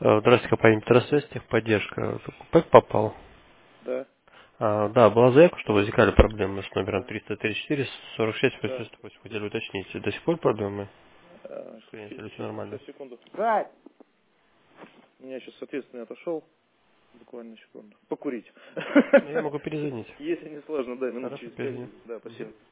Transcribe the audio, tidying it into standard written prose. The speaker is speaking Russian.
Здравствуйте, компания Метросвязь, техподдержка. Как попал? Да, Да, была заявка, что возникали проблемы с номером да, 334 46 да. 88. Хотели уточнить, до сих пор проблемы с клиентом или все нормально? Сейчас, секунду. Брать! У меня сейчас, соответственно, отошел. Буквально секунду. Покурить. Ну, я могу перезвонить. Если не сложно, да, минут Хорошо, через 5. перезвоню. Да, Мгм. спасибо.